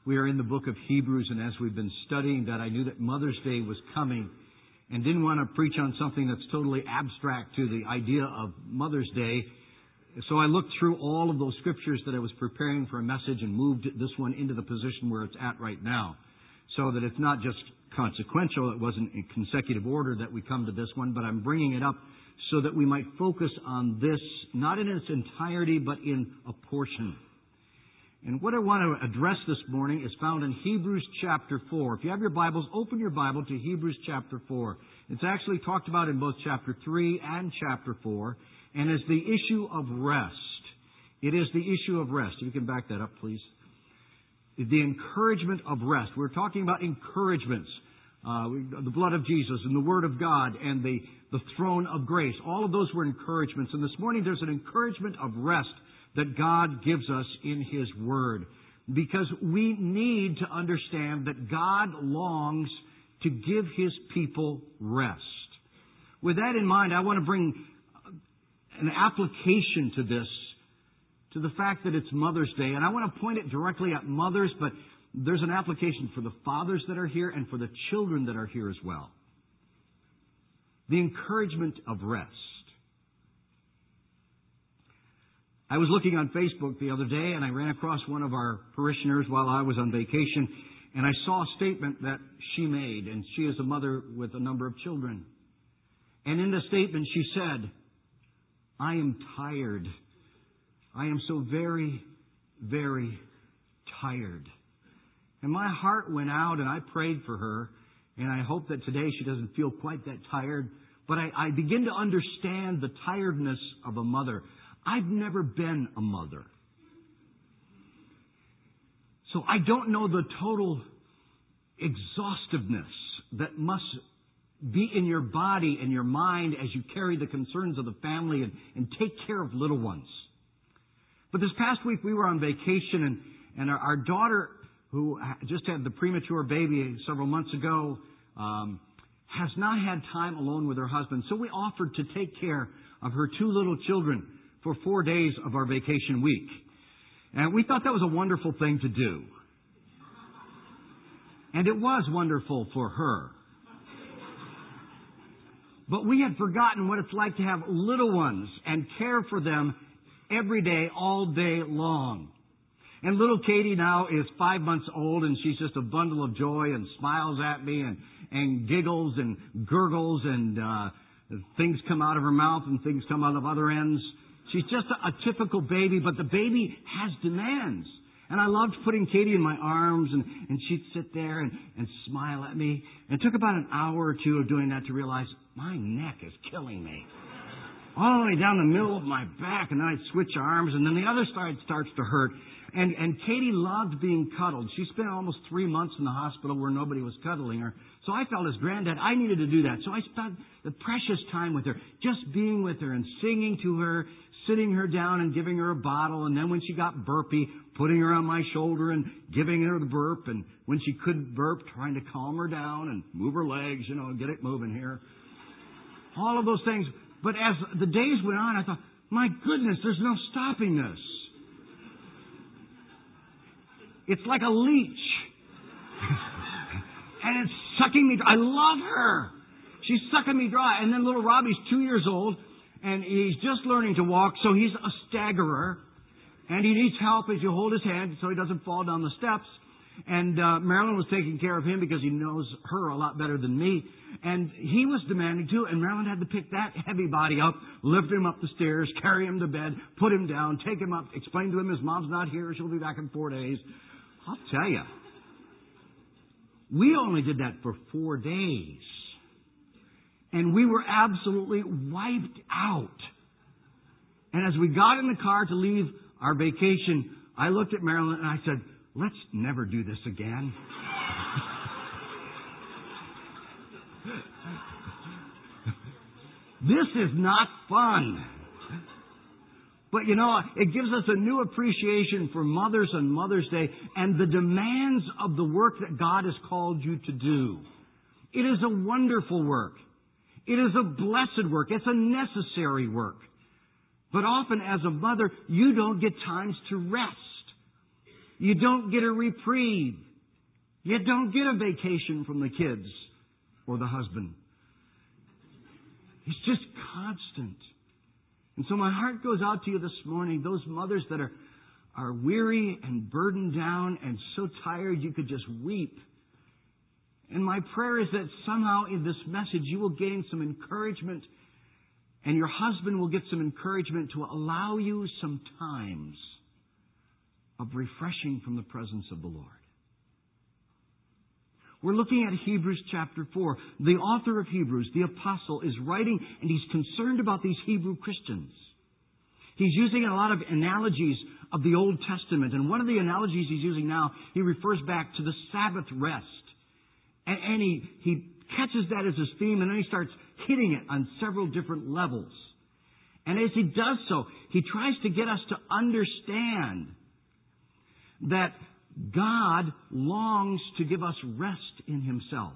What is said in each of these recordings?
We are in the book of Hebrews, and as we've been studying that, I knew that Mother's Day was coming and didn't want to preach on something that's totally abstract to the idea of Mother's Day. So I looked through all of those scriptures that I was preparing for a message and moved this one into the position where it's at right now, so that it's not just consequential. It wasn't in consecutive order that we come to this one, but I'm bringing it up so that we might focus on this, not in its entirety, but in a portion. And what I want to address this morning is found in Hebrews chapter 4. If you have your Bibles, open your Bible to Hebrews chapter 4. It's actually talked about in both chapter 3 and chapter 4, and is the issue of rest. It is the issue of rest. If you can back that up, please. The encouragement of rest. We're talking about encouragements. The blood of Jesus and the Word of God and the throne of grace. All of those were encouragements. And this morning there's an encouragement of rest that God gives us in His Word. Because we need to understand that God longs to give His people rest. With that in mind, I want to bring an application to this, to the fact that it's Mother's Day. And I want to point it directly at mothers, but there's an application for the fathers that are here and for the children that are here as well. The encouragement of rest. I was looking on Facebook the other day and I ran across one of our parishioners while I was on vacation, and I saw a statement that she made, and she is a mother with a number of children. And in the statement she said, "I am tired. I am so very, very tired." And my heart went out and I prayed for her, and I hope that today she doesn't feel quite that tired. But I begin to understand the tiredness of a mother. I've never been a mother. So I don't know the total exhaustiveness that must be in your body and your mind as you carry the concerns of the family and take care of little ones. But this past week we were on vacation, and our daughter, who just had the premature baby several months ago, has not had time alone with her husband. So we offered to take care of her two little children for 4 days of our vacation week. And we thought that was a wonderful thing to do. And it was wonderful for her. But we had forgotten what it's like to have little ones and care for them every day, all day long. And little Katie now is 5 months old, and she's just a bundle of joy and smiles at me and giggles and gurgles, and things come out of her mouth and things come out of other ends. She's just a typical baby, but the baby has demands. And I loved putting Katie in my arms, and she'd sit there and smile at me. And it took about an hour or two of doing that to realize my neck is killing me. All the way down the middle of my back, and then I'd switch arms, and then the other side starts to hurt. And Katie loved being cuddled. She spent almost 3 months in the hospital where nobody was cuddling her. So I felt as granddad, I needed to do that. So I spent the precious time with her, just being with her and singing to her, sitting her down and giving her a bottle. And then when she got burpy, putting her on my shoulder and giving her the burp. And when she couldn't burp, trying to calm her down and move her legs, get it moving here. All of those things. But as the days went on, I thought, my goodness, there's no stopping this. It's like a leech. And it's sucking me dry. I love her. She's sucking me dry. And then little Robbie's 2 years old, and he's just learning to walk, so he's a staggerer. And he needs help as you hold his hand so he doesn't fall down the steps. And Marilyn was taking care of him because he knows her a lot better than me. And he was demanding too, and Marilyn had to pick that heavy body up, lift him up the stairs, carry him to bed, put him down, take him up, explain to him his mom's not here, she'll be back in 4 days. I'll tell you, we only did that for 4 days. And we were absolutely wiped out. And as we got in the car to leave our vacation, I looked at Marilyn and I said, let's never do this again. This is not fun. But it gives us a new appreciation for mothers and Mother's Day and the demands of the work that God has called you to do. It is a wonderful work. It is a blessed work. It's a necessary work. But often as a mother, you don't get times to rest. You don't get a reprieve. You don't get a vacation from the kids or the husband. It's just constant. And so my heart goes out to you this morning, those mothers that are weary and burdened down and so tired you could just weep. And my prayer is that somehow in this message you will gain some encouragement, and your husband will get some encouragement to allow you some times of refreshing from the presence of the Lord. We're looking at Hebrews chapter 4. The author of Hebrews, the apostle, is writing, and he's concerned about these Hebrew Christians. He's using a lot of analogies of the Old Testament. And one of the analogies he's using now, he refers back to the Sabbath rest. And he catches that as his theme, and then he starts hitting it on several different levels. And as he does so, he tries to get us to understand that God longs to give us rest in Himself.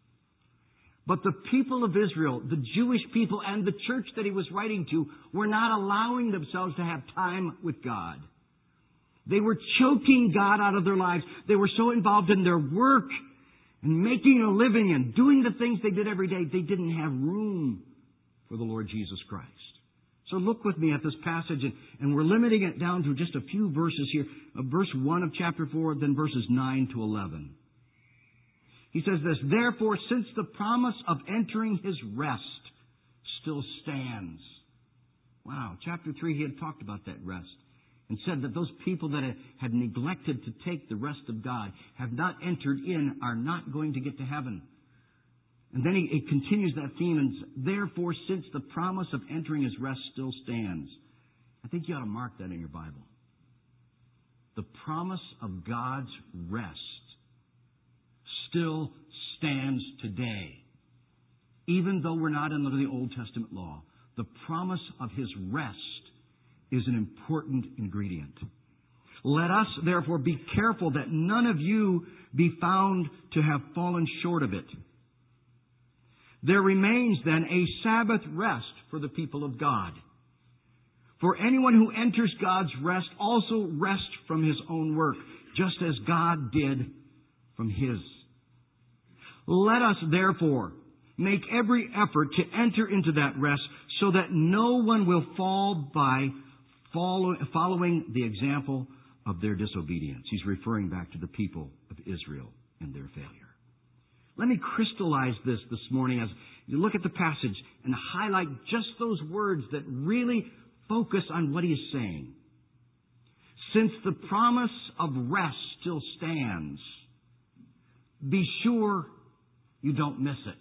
But the people of Israel, the Jewish people and the church that he was writing to, were not allowing themselves to have time with God. They were choking God out of their lives. They were so involved in their work and making a living and doing the things they did every day, they didn't have room for the Lord Jesus Christ. So look with me at this passage, and we're limiting it down to just a few verses here. Verse 1 of chapter 4, then verses 9 to 11. He says this, "Therefore, since the promise of entering His rest still stands." Wow, chapter 3, he had talked about that rest and said that those people that had neglected to take the rest of God, have not entered in, are not going to get to heaven. And then he continues that theme, and therefore, since the promise of entering His rest still stands. I think you ought to mark that in your Bible. The promise of God's rest still stands today. Even though we're not under the Old Testament law, the promise of His rest is an important ingredient. Let us, therefore, be careful that none of you be found to have fallen short of it. There remains then a Sabbath rest for the people of God. For anyone who enters God's rest also rests from his own work, just as God did from His. Let us, therefore, make every effort to enter into that rest, so that no one will fall by following the example of their disobedience. He's referring back to the people of Israel and their failure. Let me crystallize this morning as you look at the passage and highlight just those words that really focus on what he is saying. Since the promise of rest still stands, be sure you don't miss it.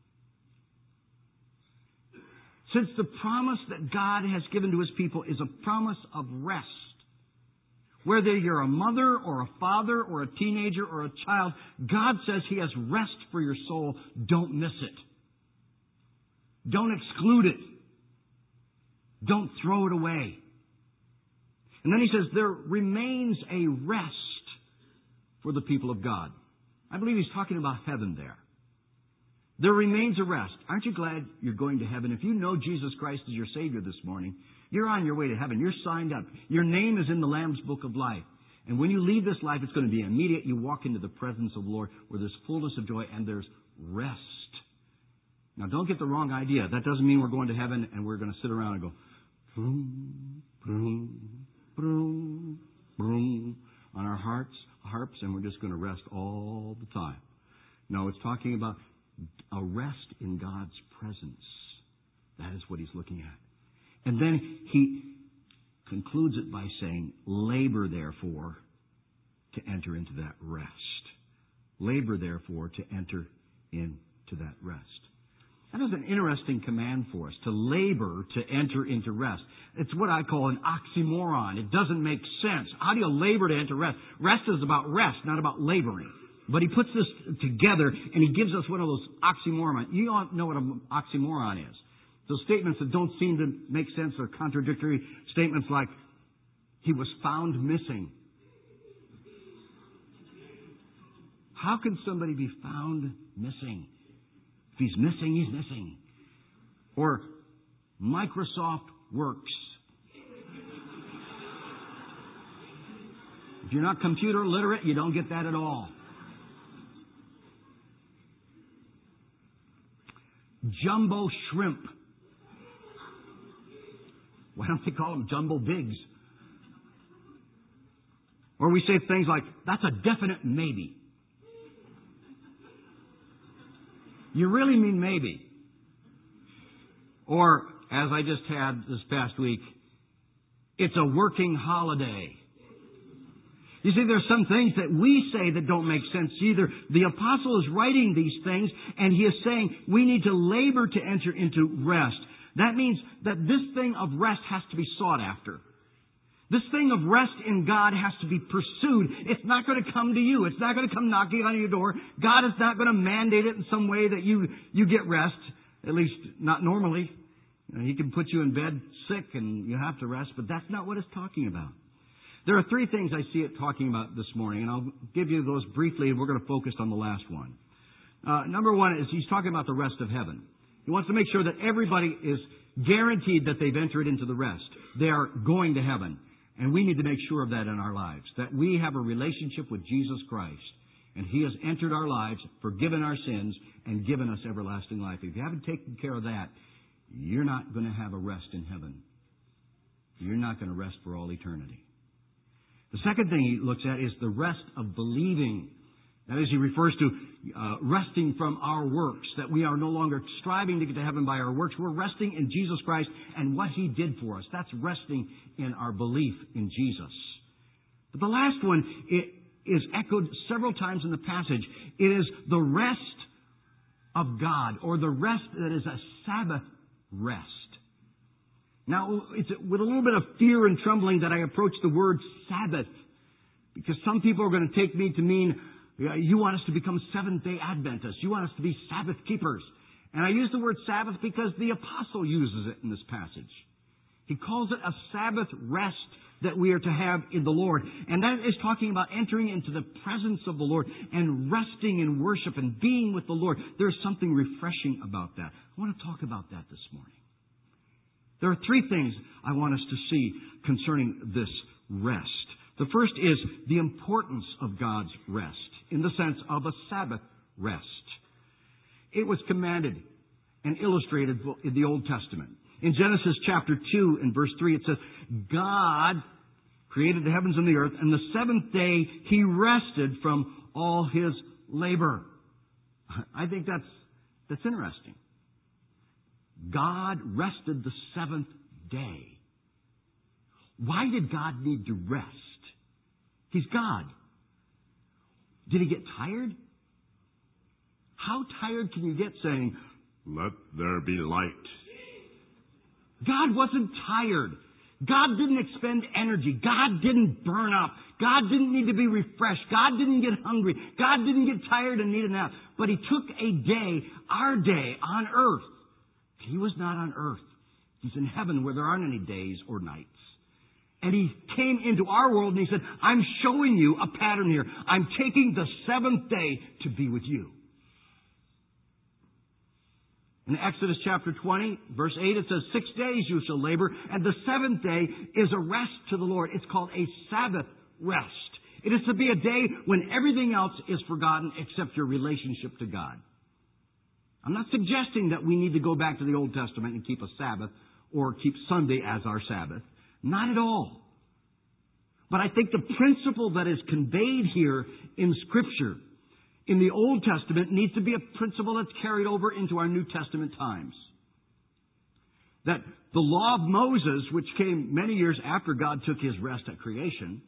Since the promise that God has given to His people is a promise of rest, whether you're a mother or a father or a teenager or a child, God says He has rest for your soul. Don't miss it. Don't exclude it. Don't throw it away. And then he says there remains a rest for the people of God. I believe he's talking about heaven there. There remains a rest. Aren't you glad you're going to heaven? If you know Jesus Christ as your Savior this morning, you're on your way to heaven. You're signed up. Your name is in the Lamb's Book of Life. And when you leave this life, it's going to be immediate. You walk into the presence of the Lord where there's fullness of joy and there's rest. Now, don't get the wrong idea. That doesn't mean we're going to heaven and we're going to sit around and go, boom, boom, boom, boom, on our harps, and we're just going to rest all the time. No, it's talking about a rest in God's presence. That is what he's looking at. And then he concludes it by saying, labor, therefore, to enter into that rest. Labor, therefore, to enter into that rest. That is an interesting command for us, to labor to enter into rest. It's what I call an oxymoron. It doesn't make sense. How do you labor to enter rest? Rest is about rest, not about laboring. But he puts this together, and he gives us one of those oxymorons. You all know what an oxymoron is. Those statements that don't seem to make sense or contradictory statements like, he was found missing. How can somebody be found missing? If he's missing, he's missing. Or Microsoft works. If you're not computer literate, you don't get that at all. Jumbo shrimp. Why don't they call them jumbo bigs? Or we say things like, that's a definite maybe. You really mean maybe. Or, as I just had this past week, it's a working holiday. You see, there's some things that we say that don't make sense either. The apostle is writing these things, and he is saying we need to labor to enter into rest. That means that this thing of rest has to be sought after. This thing of rest in God has to be pursued. It's not going to come to you. It's not going to come knocking on your door. God is not going to mandate it in some way that you get rest, at least not normally. He can put you in bed sick and you have to rest, but that's not what it's talking about. There are three things I see it talking about this morning, and I'll give you those briefly, and we're going to focus on the last one. Number one is he's talking about the rest of heaven. He wants to make sure that everybody is guaranteed that they've entered into the rest. They are going to heaven. And we need to make sure of that in our lives, that we have a relationship with Jesus Christ, and He has entered our lives, forgiven our sins, and given us everlasting life. If you haven't taken care of that, you're not going to have a rest in heaven. You're not going to rest for all eternity. The second thing he looks at is the rest of believing. That is, he refers to resting from our works, that we are no longer striving to get to heaven by our works. We're resting in Jesus Christ and what He did for us. That's resting in our belief in Jesus. But the last one is echoed several times in the passage. It is the rest of God, or the rest that is a Sabbath rest. Now, it's with a little bit of fear and trembling that I approach the word Sabbath, because some people are going to take me to mean, you want us to become Seventh-day Adventists. You want us to be Sabbath keepers. And I use the word Sabbath because the apostle uses it in this passage. He calls it a Sabbath rest that we are to have in the Lord. And that is talking about entering into the presence of the Lord and resting in worship and being with the Lord. There's something refreshing about that. I want to talk about that this morning. There are three things I want us to see concerning this rest. The first is the importance of God's rest in the sense of a Sabbath rest. It was commanded and illustrated in the Old Testament. In Genesis chapter 2 and verse 3 it says, God created the heavens and the earth, and the seventh day He rested from all His labor. I think that's interesting. God rested the seventh day. Why did God need to rest? He's God. Did He get tired? How tired can you get saying, "Let there be light"? God wasn't tired. God didn't expend energy. God didn't burn up. God didn't need to be refreshed. God didn't get hungry. God didn't get tired and need a nap. But He took a day, our day, on earth. He was not on earth. He's in heaven where there aren't any days or nights. And He came into our world and He said, I'm showing you a pattern here. I'm taking the seventh day to be with you. In Exodus chapter 20, verse 8, it says, 6 days you shall labor, and the seventh day is a rest to the Lord. It's called a Sabbath rest. It is to be a day when everything else is forgotten except your relationship to God. I'm not suggesting that we need to go back to the Old Testament and keep a Sabbath or keep Sunday as our Sabbath. Not at all. But I think the principle that is conveyed here in Scripture in the Old Testament needs to be a principle that's carried over into our New Testament times. That the law of Moses, which came many years after God took His rest at creation,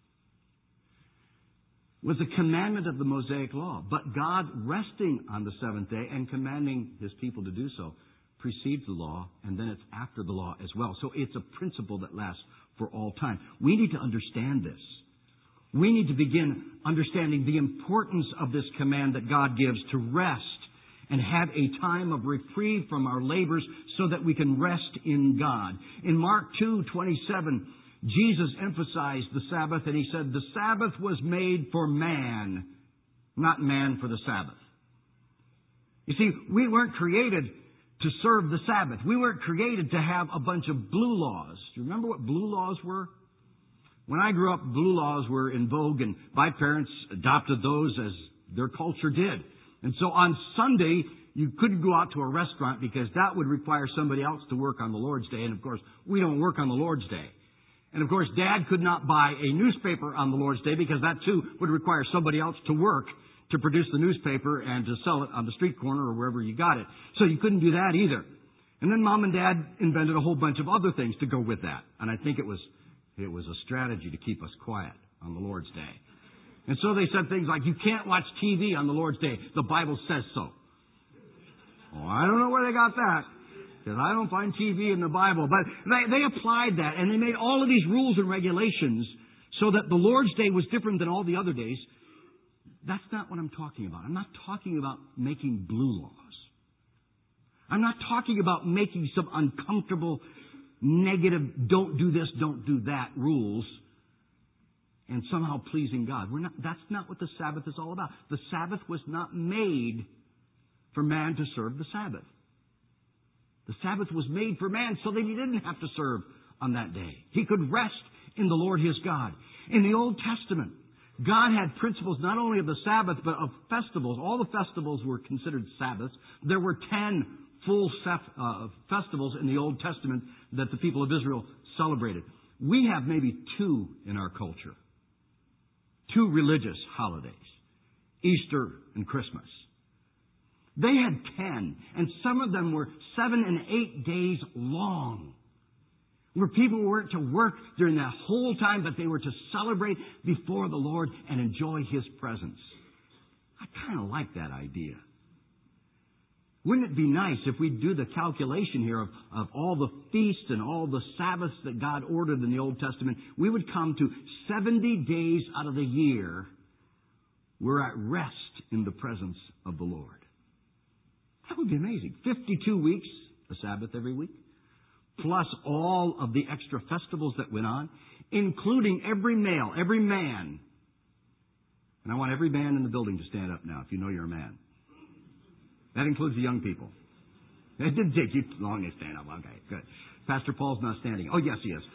was a commandment of the Mosaic law. But God resting on the seventh day and commanding His people to do so precedes the law, and then it's after the law as well. So it's a principle that lasts for all time. We need to understand this. We need to begin understanding the importance of this command that God gives to rest and have a time of reprieve from our labors so that we can rest in God. In Mark 2:27, Jesus emphasized the Sabbath, and He said, the Sabbath was made for man, not man for the Sabbath. You see, we weren't created to serve the Sabbath. We weren't created to have a bunch of blue laws. Do you remember what blue laws were? When I grew up, blue laws were in vogue, and my parents adopted those as their culture did. And so on Sunday, you couldn't go out to a restaurant because that would require somebody else to work on the Lord's Day. And of course, we don't work on the Lord's Day. And of course, Dad could not buy a newspaper on the Lord's Day because that too would require somebody else to work to produce the newspaper and to sell it on the street corner or wherever you got it. So you couldn't do that either. And then Mom and Dad invented a whole bunch of other things to go with that. And I think it was a strategy to keep us quiet on the Lord's Day. And so they said things like, you can't watch TV on the Lord's Day. The Bible says so. Well, I don't know where they got that, because I don't find TV in the Bible. But they applied that, and they made all of these rules and regulations so that the Lord's Day was different than all the other days. That's not what I'm talking about. I'm not talking about making blue laws. I'm not talking about making some uncomfortable, negative, don't do this, don't do that rules and somehow pleasing God. That's not what the Sabbath is all about. The Sabbath was not made for man to serve the Sabbath. The Sabbath was made for man so that he didn't have to serve on that day. He could rest in the Lord his God. In the Old Testament, God had principles not only of the Sabbath, but of festivals. All the festivals were considered Sabbaths. There were 10 full festivals in the Old Testament that the people of Israel celebrated. We have maybe 2 in our culture. 2 religious holidays, Easter and Christmas. They had 10, and some of them were 7 and 8 days long, where people weren't to work during that whole time, but they were to celebrate before the Lord and enjoy His presence. I kind of like that idea. Wouldn't it be nice if we do the calculation here of all the feasts and all the Sabbaths that God ordered in the Old Testament? We would come to 70 days out of the year we're at rest in the presence of the Lord. That would be amazing. 52 weeks, a Sabbath every week, plus all of the extra festivals that went on, including every male, every man. And I want every man in the building to stand up now if you know you're a man. That includes the young people. It didn't take you long to stand up. Okay, good. Pastor Paul's not standing. Oh, yes, he is.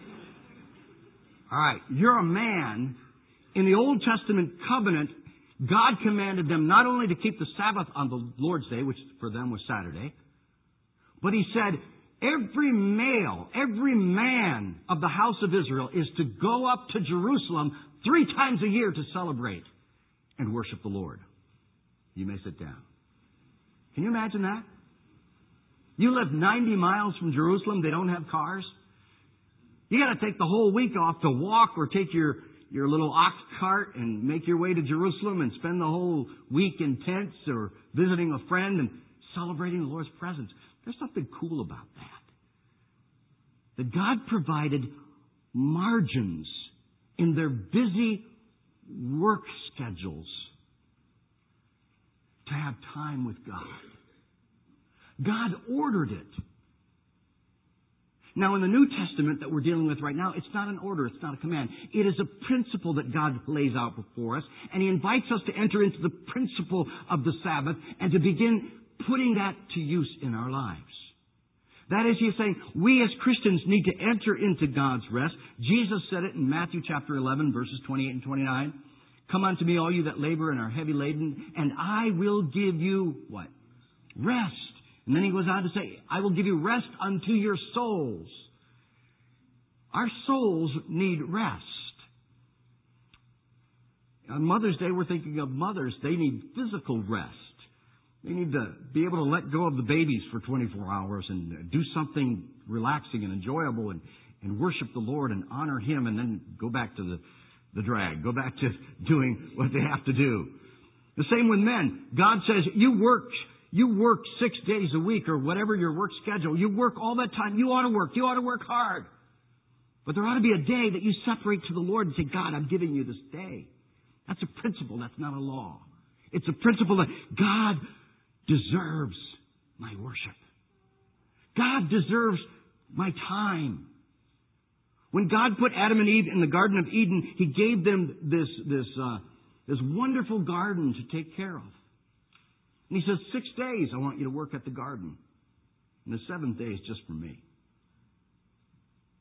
All right. You're a man. In the Old Testament covenant, God commanded them not only to keep the Sabbath on the Lord's Day, which for them was Saturday, but He said, every male, every man of the house of Israel is to go up to Jerusalem 3 times a year to celebrate and worship the Lord. You may sit down. Can you imagine that? You live 90 miles from Jerusalem. They don't have cars. You got to take the whole week off to walk or take your little ox cart and make your way to Jerusalem and spend the whole week in tents or visiting a friend and celebrating the Lord's presence. There's something cool about that. That God provided margins in their busy work schedules to have time with God. God ordered it. Now, in the New Testament that we're dealing with right now, it's not an order, it's not a command. It is a principle that God lays out before us, and He invites us to enter into the principle of the Sabbath and to begin putting that to use in our lives. That is, He's saying, we as Christians need to enter into God's rest. Jesus said it in Matthew chapter 11, verses 28 and 29. Come unto me, all you that labor and are heavy laden, and I will give you what? Rest. And then He goes on to say, I will give you rest unto your souls. Our souls need rest. On Mother's Day, we're thinking of mothers. They need physical rest. They need to be able to let go of the babies for 24 hours and do something relaxing and enjoyable and worship the Lord and honor Him, and then go back to the drag. Go back to doing what they have to do. The same with men. God says, you work 6 days a week or whatever your work schedule. You work all that time. You ought to work. You ought to work hard. But there ought to be a day that you separate to the Lord and say, God, I'm giving you this day. That's a principle. That's not a law. It's a principle that God deserves my worship. God deserves my time. When God put Adam and Eve in the Garden of Eden, He gave them this wonderful garden to take care of. And He says, 6 days I want you to work at the garden. And the 7th day is just for me.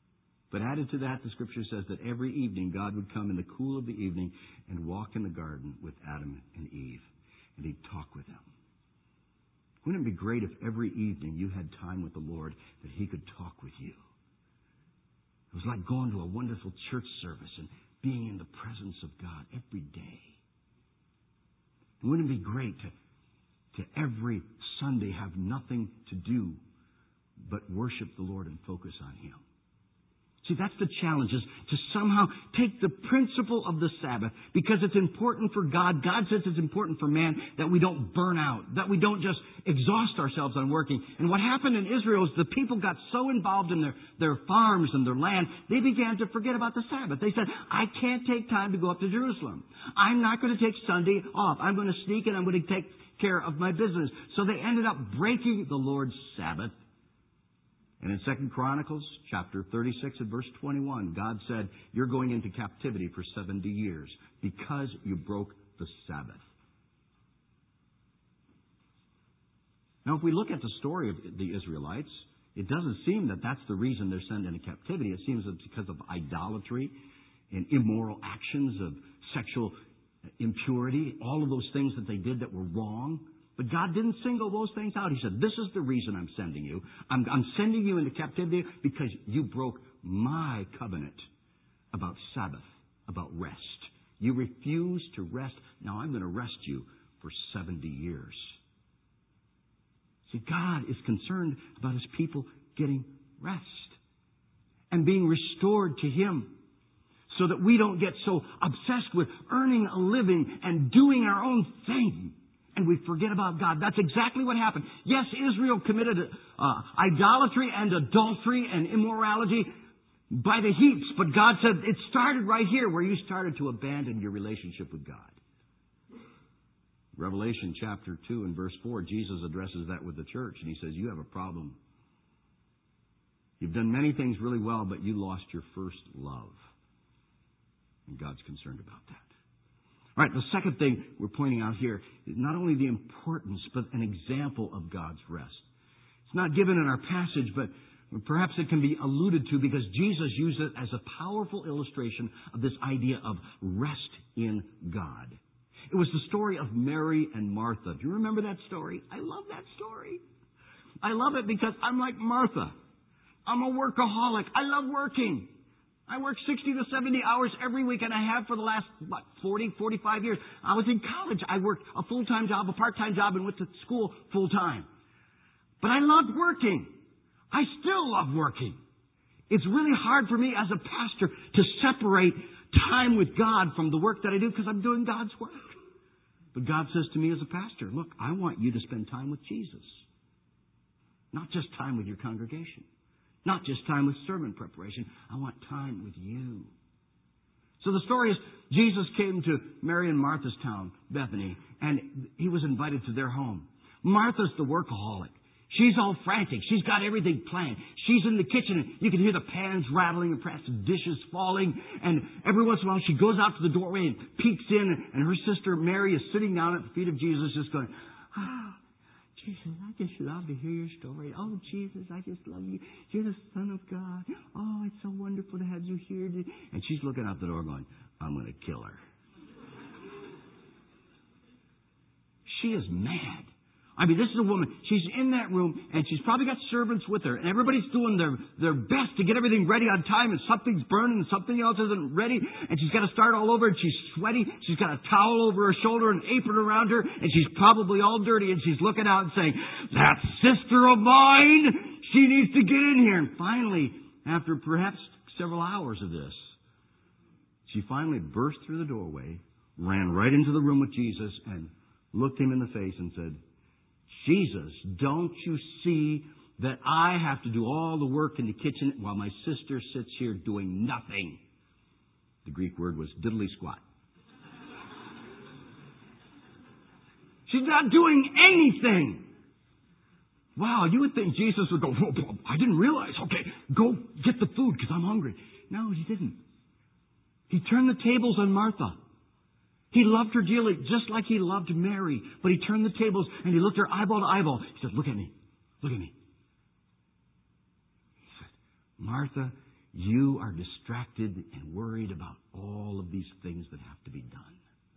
But added to that, the Scripture says that every evening God would come in the cool of the evening and walk in the garden with Adam and Eve. And He'd talk with them. Wouldn't it be great if every evening you had time with the Lord that He could talk with you? It was like going to a wonderful church service and being in the presence of God every day. Wouldn't it be great to every Sunday have nothing to do but worship the Lord and focus on Him? See, that's the challenge, is to somehow take the principle of the Sabbath, because it's important for God. God says it's important for man that we don't burn out, that we don't just exhaust ourselves on working. And what happened in Israel is the people got so involved in their farms and their land, they began to forget about the Sabbath. They said, I can't take time to go up to Jerusalem. I'm not going to take Sunday off. I'm going to sneak and I'm going to take care of my business. So they ended up breaking the Lord's Sabbath. And in 2 Chronicles chapter 36 and verse 21, God said, you're going into captivity for 70 years because you broke the Sabbath. Now, if we look at the story of the Israelites, it doesn't seem that that's the reason they're sent into captivity. It seems it's because of idolatry and immoral actions of sexual impurity, all of those things that they did that were wrong. But God didn't single those things out. He said, this is the reason I'm sending you. I'm sending you into captivity because you broke my covenant about Sabbath, about rest. You refused to rest. Now I'm going to rest you for 70 years. See, God is concerned about His people getting rest and being restored to Him, so that we don't get so obsessed with earning a living and doing our own thing, and we forget about God. That's exactly what happened. Yes, Israel committed idolatry and adultery and immorality by the heaps, but God said it started right here, where you started to abandon your relationship with God. Revelation chapter 2 and verse 4, Jesus addresses that with the church, and He says, you have a problem. You've done many things really well, but you lost your first love. And God's concerned about that. All right, the second thing we're pointing out here is not only the importance, but an example of God's rest. It's not given in our passage, but perhaps it can be alluded to because Jesus used it as a powerful illustration of this idea of rest in God. It was the story of Mary and Martha. Do you remember that story? I love that story. I love it because I'm like Martha. I'm a workaholic. I love working. I work 60 to 70 hours every week, and I have for the last, 45 years. I was in college. I worked a full-time job, a part-time job, and went to school full-time. But I loved working. I still love working. It's really hard for me as a pastor to separate time with God from the work that I do because I'm doing God's work. But God says to me as a pastor, look, I want you to spend time with Jesus. Not just time with your congregation. Not just time with sermon preparation. I want time with you. So the story is, Jesus came to Mary and Martha's town, Bethany, and He was invited to their home. Martha's the workaholic. She's all frantic. She's got everything planned. She's in the kitchen, and you can hear the pans rattling and perhaps the dishes falling. And every once in a while, she goes out to the doorway and peeks in, and her sister Mary is sitting down at the feet of Jesus just going, Jesus, I just love to hear your story. Oh, Jesus, I just love you. You're the Son of God. Oh, it's so wonderful to have you here. And she's looking out the door going, I'm going to kill her. She is mad. I mean, this is a woman. She's in that room, and she's probably got servants with her, and everybody's doing their best to get everything ready on time, and something's burning, and something else isn't ready, and she's got to start all over, and she's sweaty. She's got a towel over her shoulder, an apron around her, and she's probably all dirty, and she's looking out and saying, that sister of mine, she needs to get in here. And finally, after perhaps several hours of this, she finally burst through the doorway, ran right into the room with Jesus, and looked him in the face and said, Jesus, don't you see that I have to do all the work in the kitchen while my sister sits here doing nothing? The Greek word was diddly squat. She's not doing anything. Wow, you would think Jesus would go, whoa, I didn't realize. Okay, go get the food because I'm hungry. No, He didn't. He turned the tables on Martha. He loved her dearly, just like He loved Mary. But He turned the tables and He looked her eyeball to eyeball. He said, look at me. Look at me. He said, Martha, You are distracted and worried about all of these things that have to be done.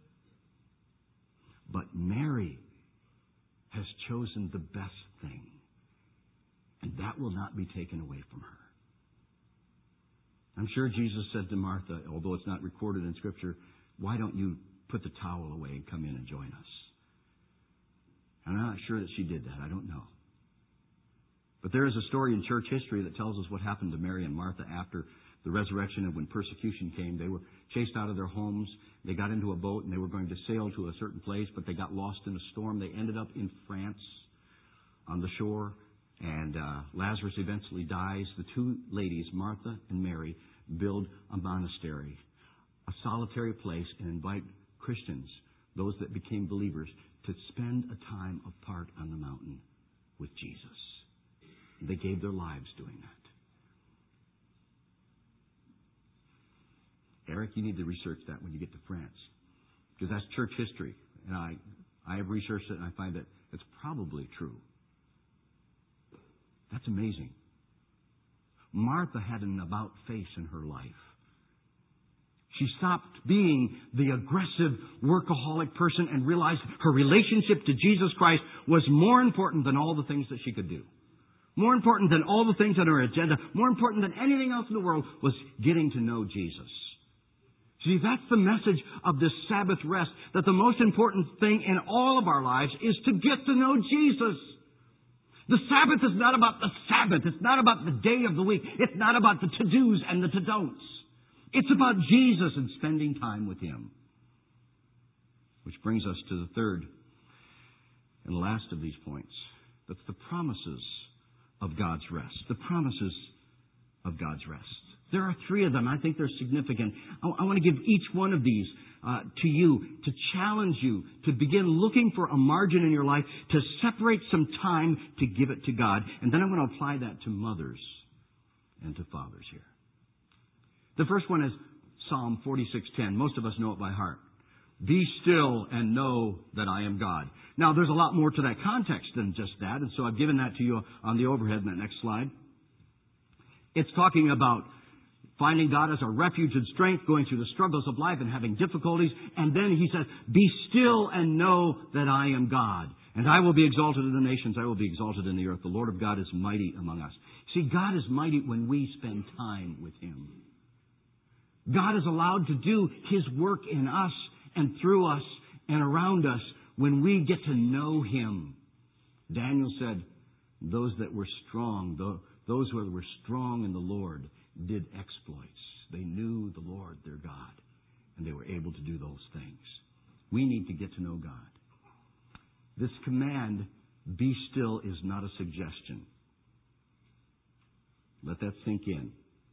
But Mary has chosen the best thing, and that will not be taken away from her. I'm sure Jesus said to Martha, although it's not recorded in Scripture, why don't you put the towel away and come in and join us? And I'm not sure that she did that. I don't know. But there is a story in church history that tells us what happened to Mary and Martha after the resurrection, and when persecution came. They were chased out of their homes. They got into a boat and they were going to sail to a certain place, but they got lost in a storm. They ended up in France on the shore, and Lazarus eventually dies. The two ladies, Martha and Mary, build a monastery, a solitary place, and invite Christians, those that became believers, to spend a time apart on the mountain with Jesus. They gave their lives doing that. Eric, you need to research that when you get to France, because that's church history. And I have researched it, and I find that it's probably true. That's amazing. Martha had an about-face in her life. She stopped being the aggressive, workaholic person and realized her relationship to Jesus Christ was more important than all the things that she could do. More important than all the things on her agenda, more important than anything else in the world, was getting to know Jesus. See, that's the message of this Sabbath rest, that the most important thing in all of our lives is to get to know Jesus. The Sabbath is not about the Sabbath. It's not about the day of the week. It's not about the to-dos and the to-don'ts. It's about Jesus and spending time with Him. Which brings us to the third and last of these points. That's the promises of God's rest. The promises of God's rest. There are three of them. I think they're significant. I want to give each one of these to you, to challenge you, to begin looking for a margin in your life, to separate some time to give it to God. And then I'm going to apply that to mothers and to fathers here. The first one is Psalm 46:10. Most of us know it by heart. Be still and know that I am God. Now, there's a lot more to that context than just that, and so I've given that to you on the overhead in that next slide. It's talking about finding God as our refuge and strength, going through the struggles of life and having difficulties. And then he says, be still and know that I am God. And I will be exalted in the nations. I will be exalted in the earth. The Lord of God is mighty among us. See, God is mighty when we spend time with Him. God is allowed to do His work in us and through us and around us when we get to know Him. Daniel said, those that were strong, those who were strong in the Lord did exploits. They knew the Lord, their God, and they were able to do those things. We need to get to know God. This command, be still, is not a suggestion. Let that sink in.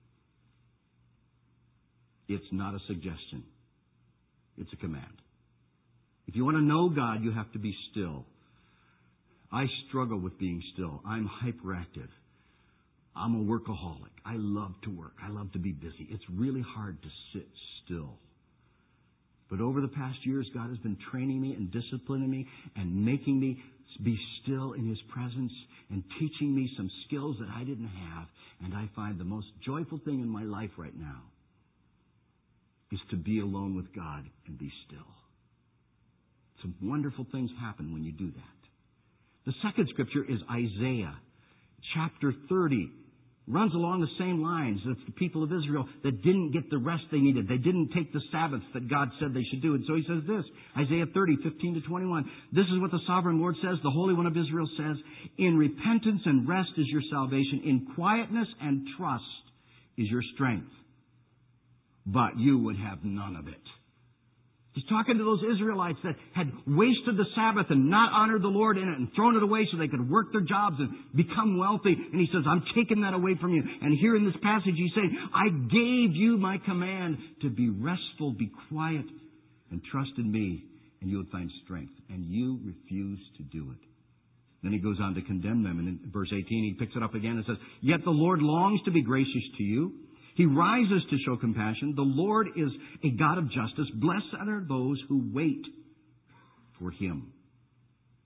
It's not a suggestion. It's a command. If you want to know God, you have to be still. I struggle with being still. I'm hyperactive. I'm a workaholic. I love to work. I love to be busy. It's really hard to sit still. But over the past years, God has been training me and disciplining me and making me be still in His presence and teaching me some skills that I didn't have. And I find the most joyful thing in my life right now is to be alone with God and be still. Some wonderful things happen when you do that. The second scripture is Isaiah chapter 30. Runs along the same lines. It's the people of Israel that didn't get the rest they needed. They didn't take the Sabbaths that God said they should do. And so he says this, Isaiah 30, 15 to 21. This is what the sovereign Lord says, the Holy One of Israel says, in repentance and rest is your salvation. In quietness and trust is your strength. But you would have none of it. He's talking to those Israelites that had wasted the Sabbath and not honored the Lord in it and thrown it away so they could work their jobs and become wealthy. And he says, I'm taking that away from you. And here in this passage he's saying, I gave you my command to be restful, be quiet, and trust in me, and you will find strength. And you refuse to do it. Then he goes on to condemn them. And in verse 18 he picks it up again and says, yet the Lord longs to be gracious to you. He rises to show compassion. The Lord is a God of justice. Blessed are those who wait for Him.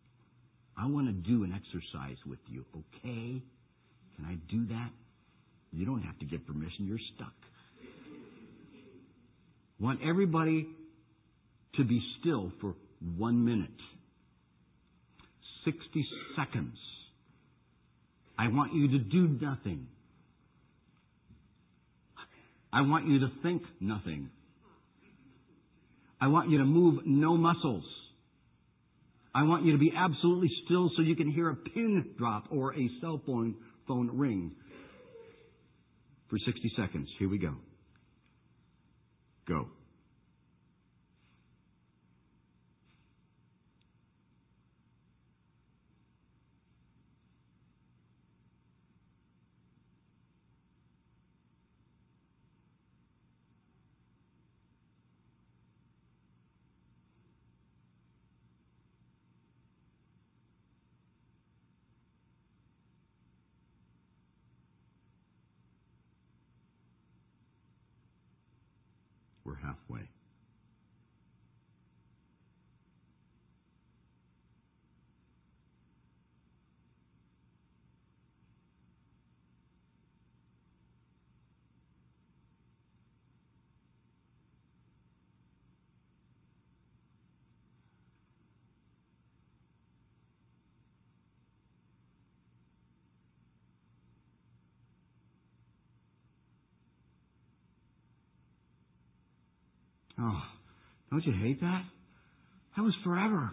I want to do an exercise with you, okay? Can I do that? You don't have to get permission. You're stuck. Want everybody to be still for 1 minute. 60 seconds. I want you to do nothing. I want you to think nothing. I want you to move no muscles. I want you to be absolutely still so you can hear a pin drop or a cell phone ring. For 60 seconds. Here we go. Go. We're halfway. Oh, don't you hate that? That was forever.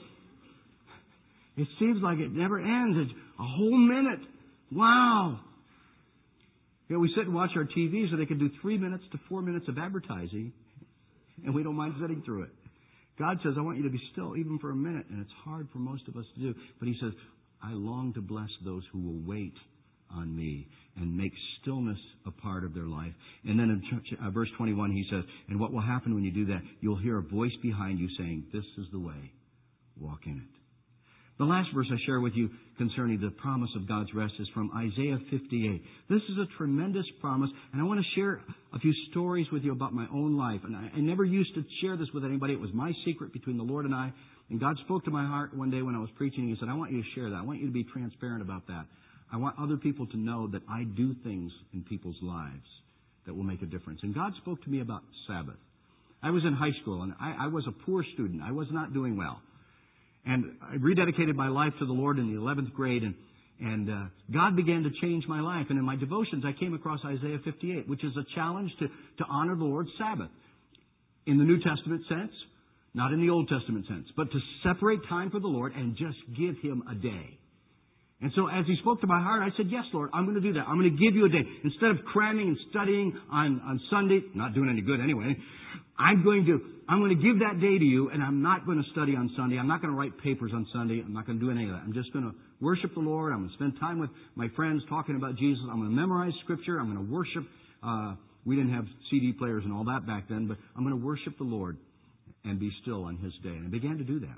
It seems like it never ends. It's a whole minute. Wow. You know, we sit and watch our TV so they can do 3 minutes to 4 minutes of advertising, and we don't mind sitting through it. God says, I want you to be still even for a minute, and it's hard for most of us to do. But He says, I long to bless those who will wait on me and make stillness a part of their life. And then in verse 21 He says, and what will happen when you do that? You'll hear a voice behind you saying, this is the way. Walk in it. The last verse I share with you concerning the promise of God's rest is from Isaiah 58. This is a tremendous promise, and I want to share a few stories with you about my own life. And I never used to share this with anybody. It was my secret between the Lord and I. And God spoke to my heart one day when I was preaching. He said, I want you to share that. I want you to be transparent about that. I want other people to know that I do things in people's lives that will make a difference. And God spoke to me about Sabbath. I was in high school, and I was a poor student. I was not doing well. And I rededicated my life to the Lord in the 11th grade, and God began to change my life. And in my devotions, I came across Isaiah 58, which is a challenge to honor the Lord's Sabbath in the New Testament sense, not in the Old Testament sense, but to separate time for the Lord and just give Him a day. And so as He spoke to my heart, I said, yes, Lord, I'm going to do that. I'm going to give you a day. Instead of cramming and studying on Sunday, not doing any good anyway, I'm going to give that day to you, and I'm not going to study on Sunday. I'm not going to write papers on Sunday. I'm not going to do any of that. I'm just going to worship the Lord. I'm going to spend time with my friends talking about Jesus. I'm going to memorize Scripture. I'm going to worship. We didn't have CD players and all that back then, but I'm going to worship the Lord and be still on His day. And I began to do that.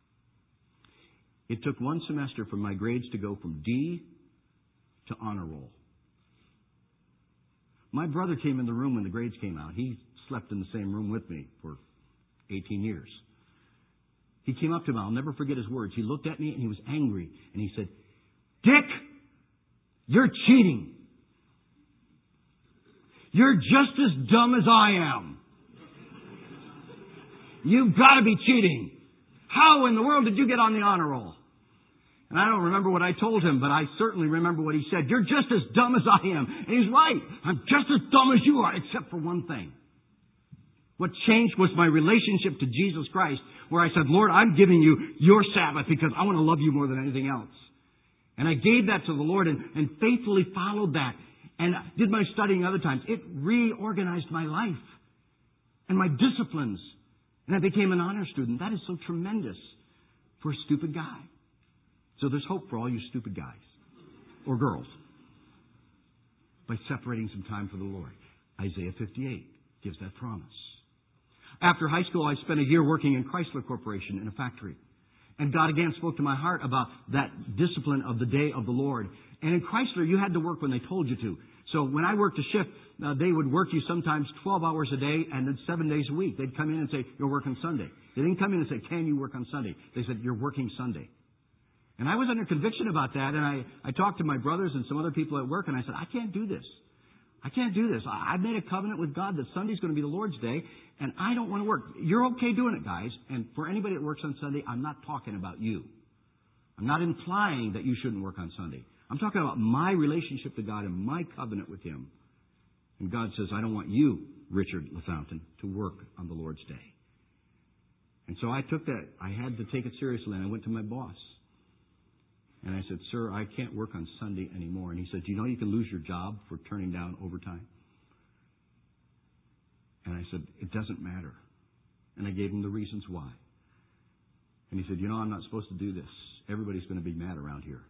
It took one semester for my grades to go from D to honor roll. My brother came in the room when the grades came out. He slept in the same room with me for 18 years. He came up to me. I'll never forget his words. He looked at me and he was angry. And he said, Dick, you're cheating. You're just as dumb as I am. You've got to be cheating. How in the world did you get on the honor roll? And I don't remember what I told him, but I certainly remember what he said. You're just as dumb as I am. And he's right. I'm just as dumb as you are, except for one thing. What changed was my relationship to Jesus Christ, where I said, Lord, I'm giving you your Sabbath because I want to love you more than anything else. And I gave that to the Lord and faithfully followed that and did my studying other times. It reorganized my life and my disciplines. And I became an honor student. That is so tremendous for a stupid guy. So there's hope for all you stupid guys or girls by separating some time for the Lord. Isaiah 58 gives that promise. After high school, I spent a year working in Chrysler Corporation in a factory. And God again spoke to my heart about that discipline of the day of the Lord. And in Chrysler, you had to work when they told you to. So when I worked a shift, they would work you sometimes 12 hours a day and then 7 days a week. They'd come in and say, you're working Sunday. They didn't come in and say, can you work on Sunday? They said, you're working Sunday. And I was under conviction about that. And I talked to my brothers and some other people at work, and I said, I can't do this. I can't do this. I've made a covenant with God that Sunday's going to be the Lord's day, and I don't want to work. You're okay doing it, guys. And for anybody that works on Sunday, I'm not talking about you. I'm not implying that you shouldn't work on Sunday. I'm talking about my relationship to God and my covenant with Him. And God says, I don't want you, Richard LaFountain, to work on the Lord's day. And so I took that. I had to take it seriously, and I went to my boss. And I said, sir, I can't work on Sunday anymore. And he said, do you know you can lose your job for turning down overtime? And I said, it doesn't matter. And I gave him the reasons why. And he said, you know, I'm not supposed to do this. Everybody's going to be mad around here.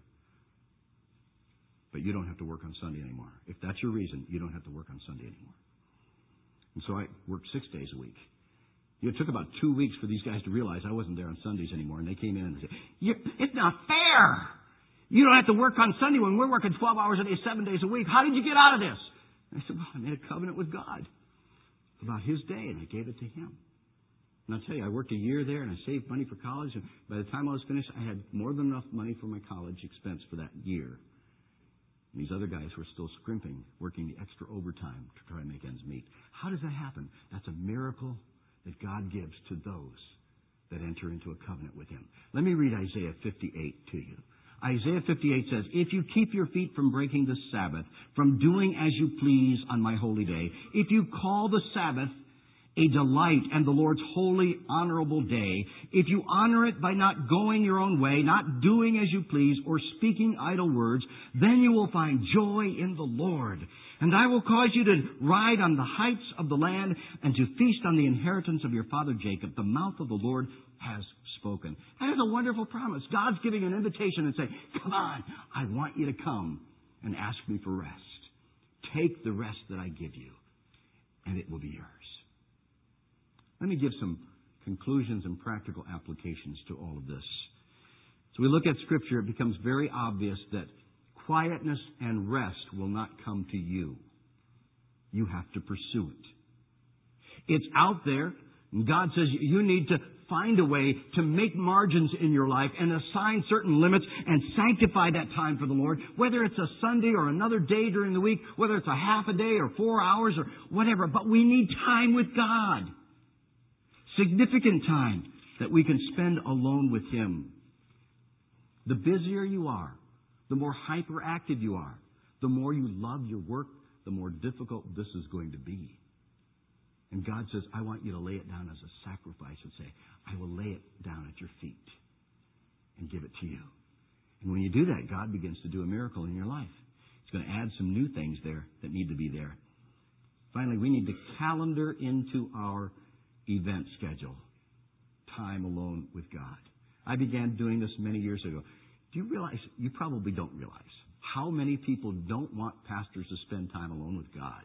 But you don't have to work on Sunday anymore. If that's your reason, you don't have to work on Sunday anymore. And so I worked 6 days a week. It took about 2 weeks for these guys to realize I wasn't there on Sundays anymore. And they came in and said, it's not fair. You don't have to work on Sunday when we're working 12 hours a day, 7 days a week. How did you get out of this? And I said, well, I made a covenant with God about His day, and I gave it to Him. And I'll tell you, I worked a year there, and I saved money for college. And by the time I was finished, I had more than enough money for my college expense for that year. And these other guys were still scrimping, working the extra overtime to try and make ends meet. How does that happen? That's a miracle that God gives to those that enter into a covenant with Him. Let me read Isaiah 58 to you. Isaiah 58 says, if you keep your feet from breaking the Sabbath, from doing as you please on my holy day, if you call the Sabbath a delight and the Lord's holy, honorable day, if you honor it by not going your own way, not doing as you please, or speaking idle words, then you will find joy in the Lord. And I will cause you to ride on the heights of the land and to feast on the inheritance of your father Jacob. The mouth of the Lord has spoken. That is a wonderful promise. God's giving an invitation and saying, come on, I want you to come and ask me for rest. Take the rest that I give you, and it will be yours. Let me give some conclusions and practical applications to all of this. As we look at Scripture, it becomes very obvious that quietness and rest will not come to you. You have to pursue it. It's out there. And God says you need to find a way to make margins in your life and assign certain limits and sanctify that time for the Lord, whether it's a Sunday or another day during the week, whether it's a half a day or 4 hours or whatever. But we need time with God. Significant time that we can spend alone with Him. The busier you are, the more hyperactive you are, the more you love your work, the more difficult this is going to be. And God says, I want you to lay it down as a sacrifice and say, I will lay it down at your feet and give it to you. And when you do that, God begins to do a miracle in your life. He's going to add some new things there that need to be there. Finally, we need to calendar into our event schedule time alone with God. I began doing this many years ago. Do you realize, you probably don't realize, how many people don't want pastors to spend time alone with God?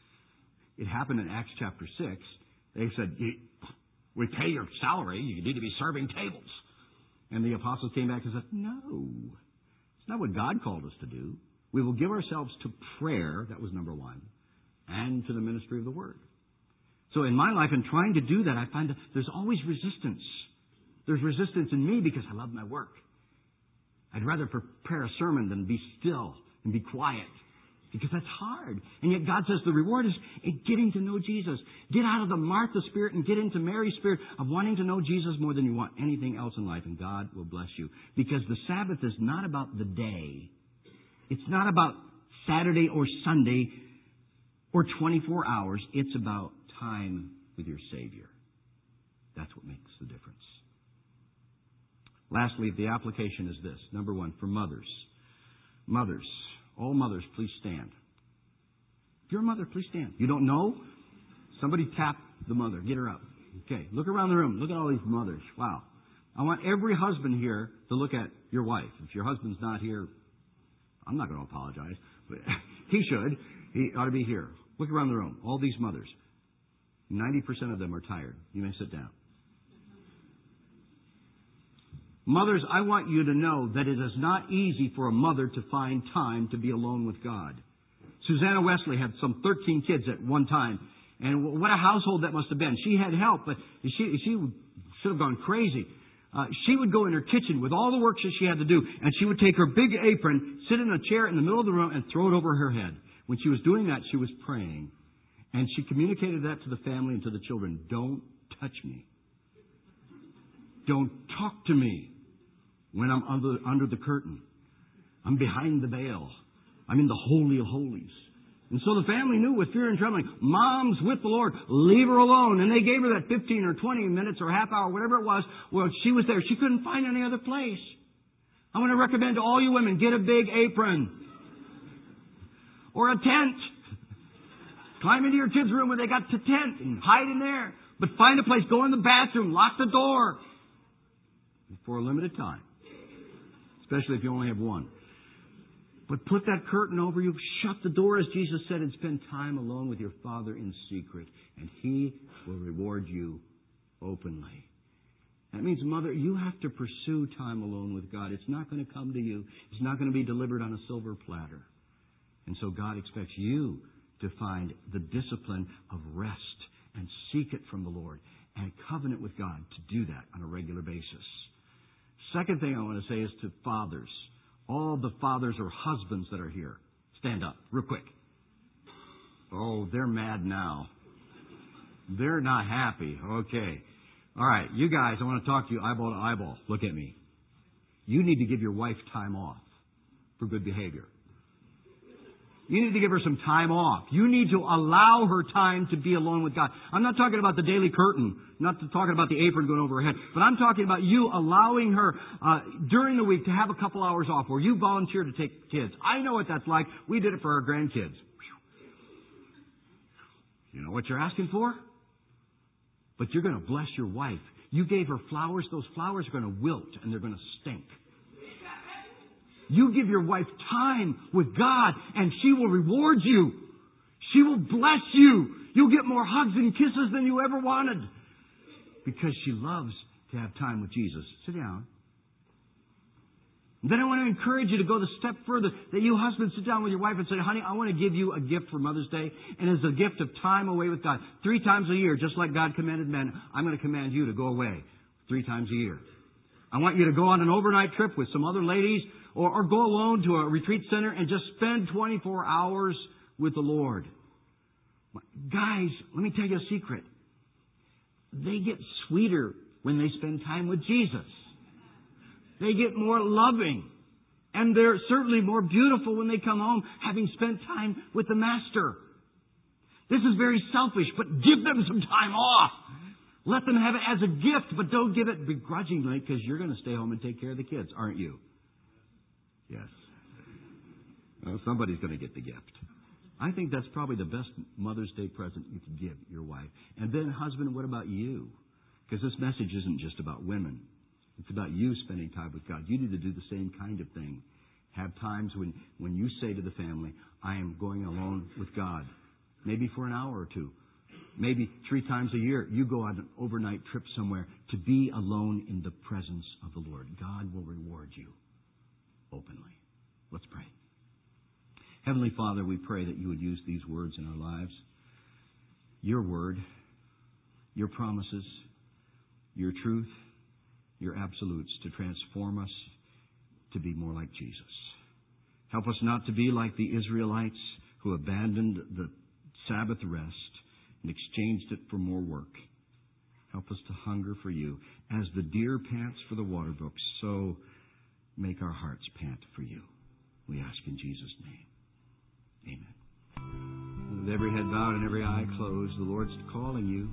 It happened in Acts chapter 6. They said, we pay your salary, you need to be serving tables. And the apostles came back and said, no, it's not what God called us to do. We will give ourselves to prayer, that was number one, and to the ministry of the Word. So in my life, in trying to do that, I find that there's always resistance. There's resistance in me because I love my work. I'd rather prepare a sermon than be still and be quiet because that's hard. And yet God says the reward is in getting to know Jesus. Get out of the Martha spirit and get into Mary's spirit of wanting to know Jesus more than you want anything else in life, and God will bless you. Because the Sabbath is not about the day. It's not about Saturday or Sunday or 24 hours. It's about time with your Savior. That's what makes the difference. Lastly, the application is this. Number one, for mothers. Mothers. All mothers, please stand. If you're a mother, please stand. You don't know? Somebody tap the mother. Get her up. Okay. Look around the room. Look at all these mothers. Wow. I want every husband here to look at your wife. If your husband's not here, I'm not going to apologize, but he should. He ought to be here. Look around the room. All these mothers. 90% of them are tired. You may sit down. Mothers, I want you to know that it is not easy for a mother to find time to be alone with God. Susanna Wesley had some 13 kids at one time. And what a household that must have been. She had help, but she should have gone crazy. She would go in her kitchen with all the work that she had to do, and she would take her big apron, sit in a chair in the middle of the room, and throw it over her head. When she was doing that, she was praying. And she communicated that to the family and to the children. Don't touch me. Don't talk to me when I'm under the curtain. I'm behind the veil. I'm in the Holy of Holies. And so the family knew with fear and trembling, Mom's with the Lord. Leave her alone. And they gave her that 15 or 20 minutes or half hour, whatever it was, where she was there. She couldn't find any other place. I want to recommend to all you women, get a big apron. Or a tent. Climb into your kids' room where they got the tent and hide in there. But find a place. Go in the bathroom. Lock the door. For a limited time. Especially if you only have one. But put that curtain over you. Shut the door, as Jesus said, and spend time alone with your Father in secret. And He will reward you openly. That means, Mother, you have to pursue time alone with God. It's not going to come to you. It's not going to be delivered on a silver platter. And so God expects you to find the discipline of rest and seek it from the Lord and covenant with God to do that on a regular basis. Second thing I want to say is to fathers. All the fathers or husbands that are here, stand up real quick. Oh, they're mad now. They're not happy. Okay. All right, you guys, I want to talk to you eyeball to eyeball. Look at me. You need to give your wife time off for good behavior. You need to give her some time off. You need to allow her time to be alone with God. I'm not talking about the daily curtain, not talking about the apron going over her head, but I'm talking about you allowing her during the week to have a couple hours off where you volunteer to take kids. I know what that's like. We did it for our grandkids. You know what you're asking for? But you're going to bless your wife. You gave her flowers. Those flowers are going to wilt and they're going to stink. You give your wife time with God and she will reward you. She will bless you. You'll get more hugs and kisses than you ever wanted. Because she loves to have time with Jesus. Sit down. And then I want to encourage you to go the step further. That you husbands sit down with your wife and say, honey, I want to give you a gift for Mother's Day. And it's a gift of time away with God. 3 times a year, just like God commanded men, I'm going to command you to go away 3 times a year. I want you to go on an overnight trip with some other ladies or go alone to a retreat center and just spend 24 hours with the Lord. Guys, let me tell you a secret. They get sweeter when they spend time with Jesus. They get more loving. And they're certainly more beautiful when they come home having spent time with the Master. This is very selfish, but give them some time off. Let them have it as a gift, but don't give it begrudgingly because you're going to stay home and take care of the kids, aren't you? Yes. Well, somebody's going to get the gift. I think that's probably the best Mother's Day present you can give your wife. And then, husband, what about you? Because this message isn't just about women. It's about you spending time with God. You need to do the same kind of thing. Have times when you say to the family, I am going alone with God. Maybe for an hour or 2. Maybe 3 times a year, you go on an overnight trip somewhere to be alone in the presence of the Lord. God will reward you openly. Let's pray. Heavenly Father, we pray that you would use these words in our lives. Your word, your promises, your truth, your absolutes to transform us to be more like Jesus. Help us not to be like the Israelites who abandoned the Sabbath rest and exchanged it for more work. Help us to hunger for you. As the deer pants for the water brooks, so make our hearts pant for you. We ask in Jesus' name. Amen. With every head bowed and every eye closed, the Lord's calling you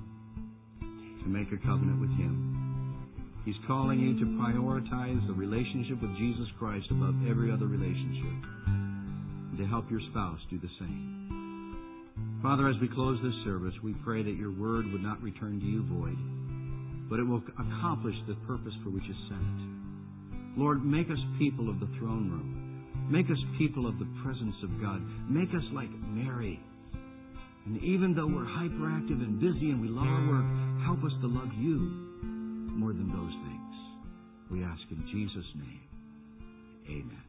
to make a covenant with Him. He's calling you to prioritize the relationship with Jesus Christ above every other relationship, and to help your spouse do the same. Father, as we close this service, we pray that your word would not return to you void, but it will accomplish the purpose for which you sent it. Lord, make us people of the throne room. Make us people of the presence of God. Make us like Mary. And even though we're hyperactive and busy and we love our work, help us to love you more than those things. We ask in Jesus' name. Amen.